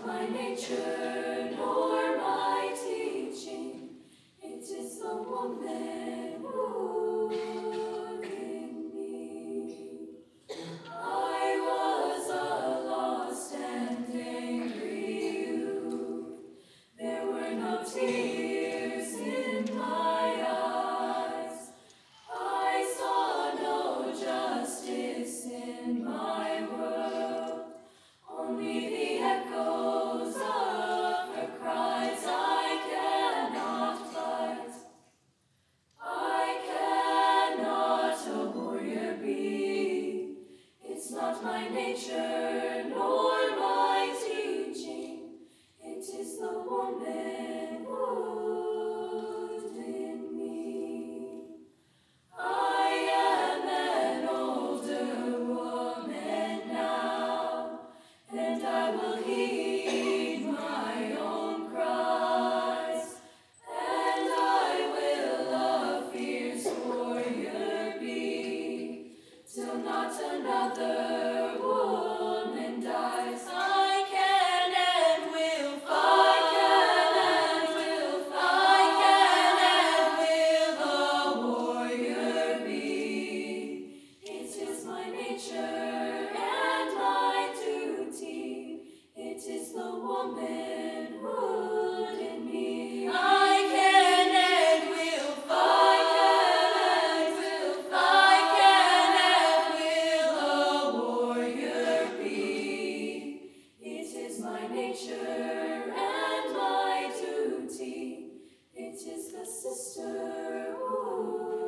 my nature nor my teaching. It is the woman wood in me. I was a lost and angry youth. There were no tears in my eyes. I saw no justice in my world. Only the echoes of her cries. I cannot fight. I cannot a warrior be. It's not my nature nor my teaching. It is the woman wood in me. I am an older woman now, and I will heed my own cries, and I will a fierce warrior be, till not another woman dies. I can and will fight. I can and will a warrior be. It is my nature and my duty. It is the woman wood in me. I can and will fight. I can and will a warrior be. It is my nature and my duty. It is the sister wood.